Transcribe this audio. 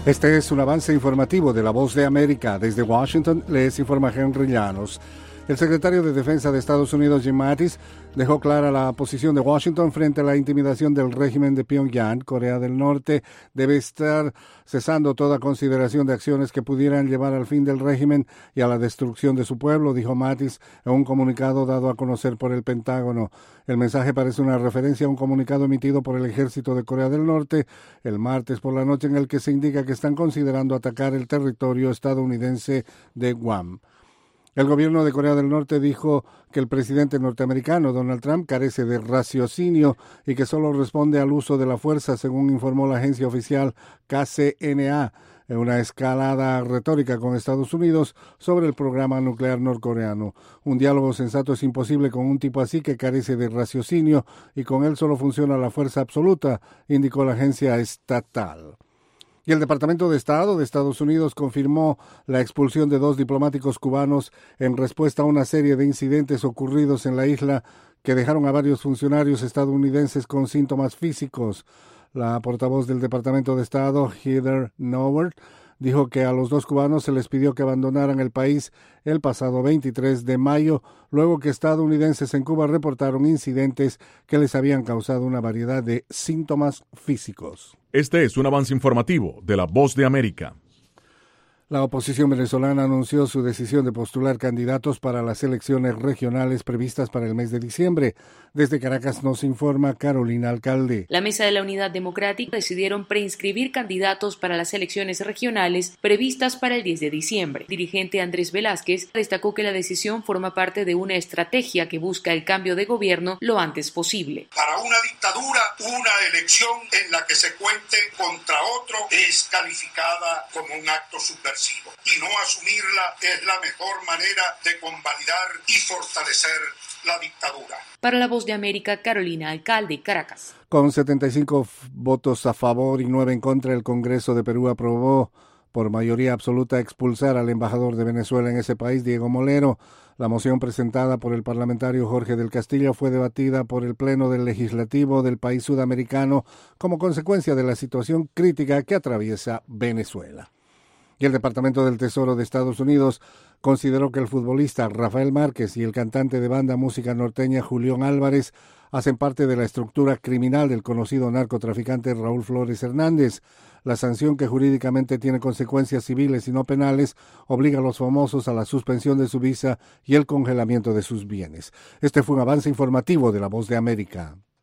Este es un avance informativo de La Voz de América. Desde Washington les informa Henry Llanos. El secretario de Defensa de Estados Unidos, Jim Mattis, dejó clara la posición de Washington frente a la intimidación del régimen de Pyongyang. Corea del Norte debe estar cesando toda consideración de acciones que pudieran llevar al fin del régimen y a la destrucción de su pueblo, dijo Mattis en un comunicado dado a conocer por el Pentágono. El mensaje parece una referencia a un comunicado emitido por el ejército de Corea del Norte el martes por la noche, en el que se indica que están considerando atacar el territorio estadounidense de Guam. El gobierno de Corea del Norte dijo que el presidente norteamericano Donald Trump carece de raciocinio y que solo responde al uso de la fuerza, según informó la agencia oficial KCNA, en una escalada retórica con Estados Unidos sobre el programa nuclear norcoreano. Un diálogo sensato es imposible con un tipo así que carece de raciocinio y con él solo funciona la fuerza absoluta, indicó la agencia estatal. Y el Departamento de Estado de Estados Unidos confirmó la expulsión de 2 diplomáticos cubanos en respuesta a una serie de incidentes ocurridos en la isla que dejaron a varios funcionarios estadounidenses con síntomas físicos. La portavoz del Departamento de Estado, Heather Nauert, dijo que a los 2 cubanos se les pidió que abandonaran el país el pasado 23 de mayo, luego que estadounidenses en Cuba reportaron incidentes que les habían causado una variedad de síntomas físicos. Este es un avance informativo de La Voz de América. La oposición venezolana anunció su decisión de postular candidatos para las elecciones regionales previstas para el mes de diciembre. Desde Caracas nos informa Carolina Alcalde. La Mesa de la Unidad Democrática decidieron preinscribir candidatos para las elecciones regionales previstas para el 10 de diciembre. El dirigente Andrés Velázquez destacó que la decisión forma parte de una estrategia que busca el cambio de gobierno lo antes posible. Para una dictadura, una elección en la que se cuente contra otro es calificada como un acto subversivo. Y no asumirla es la mejor manera de convalidar y fortalecer la dictadura. Para La Voz de América, Carolina Alcalde, Caracas. Con 75 votos a favor y 9 en contra, el Congreso de Perú aprobó por mayoría absoluta expulsar al embajador de Venezuela en ese país, Diego Molero. La moción presentada por el parlamentario Jorge del Castillo fue debatida por el Pleno del Legislativo del país sudamericano como consecuencia de la situación crítica que atraviesa Venezuela. Y el Departamento del Tesoro de Estados Unidos consideró que el futbolista Rafael Márquez y el cantante de banda música norteña Julián Álvarez hacen parte de la estructura criminal del conocido narcotraficante Raúl Flores Hernández. La sanción, que jurídicamente tiene consecuencias civiles y no penales, obliga a los famosos a la suspensión de su visa y el congelamiento de sus bienes. Este fue un avance informativo de La Voz de América.